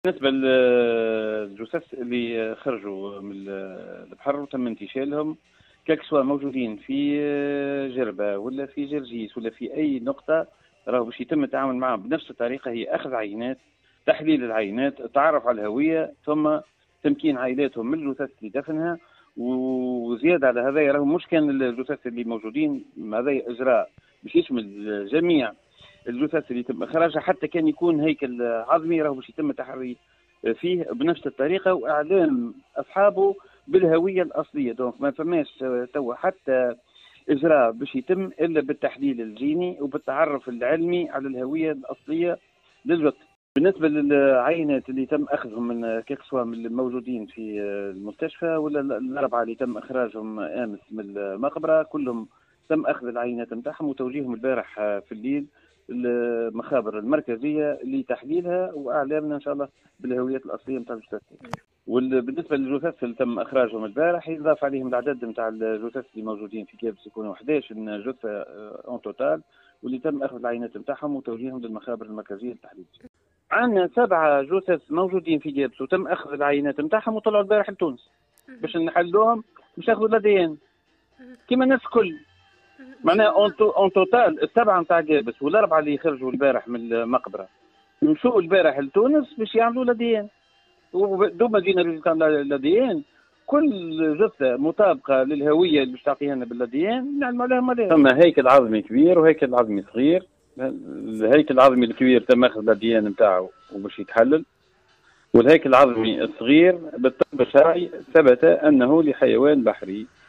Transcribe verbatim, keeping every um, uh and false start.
بالنسبة للجثث اللي خرجوا من البحر وتم انتشالهم كاك سواء موجودين في جربة ولا في جرجيس ولا في أي نقطة، راهو باش يتم التعامل معهم بنفس الطريقة، هي أخذ عينات، تحليل العينات، التعرف على الهوية، ثم تمكين عائلاتهم من الجثث اللي دفنها. وزيادة على هذا راهو مش كان الجثث اللي موجودين، هذا إجراء باش يشمل جميع الجثث اللي يتم إخراجها، حتى كان يكون هيكل عظمي راهو باش يتم التحري فيه بنفس الطريقة وإعلام أصحابه بالهوية الأصلية. دونك ما فماش توا حتى إجراء باش يتم إلا بالتحليل الجيني وبالتعرف العلمي على الهوية الأصلية للجثث. بالنسبة للعينات اللي تم أخذهم من كيك سوا من الموجودين في المستشفى ولا الأربعة اللي تم إخراجهم أمس من المقبرة، كلهم تم أخذ العينات نتاعهم وتوجيههم البارح في الليل المخابر المركزية لتحليلها وأعلامنا إن شاء الله بالهويات الأصلية نتاع الجثث. وبالنسبة للجثث اللي تم إخراجهم البارح يضاف عليهم العدد نتاع الجثث اللي موجودين في كابس، يكونوا إحدى عشر جثة أون توتال، واللي تم أخذ العينات نتاعهم وتوجيههم للمخابر المركزية للتحليل. عندنا سبعة جثث موجودين في جابس وتم أخذ العينات نتاعهم وطلعوا البارح لتونس باش نحلوهم باش ناخذوا الأديان كيما الناس الكل. معناها اون توتال السبعه نتاع جابس والاربعه اللي خرجوا البارح من المقبره مشوا البارح لتونس باش يعملوا الاديان، ودوما جينا ريزلتان الاديان كل جثه مطابقه للهويه اللي باش تعطيها لنا بالاديان نعلموا عليها مالها. ثم هيكل عظمي كبير وهيكل عظمي صغير. الهيكل العظمي الكبير تم اخذ الاديان نتاعو وباش يتحلل، والهيكل العظمي الصغير بالطب الشرعي ثبت انه لحيوان بحري.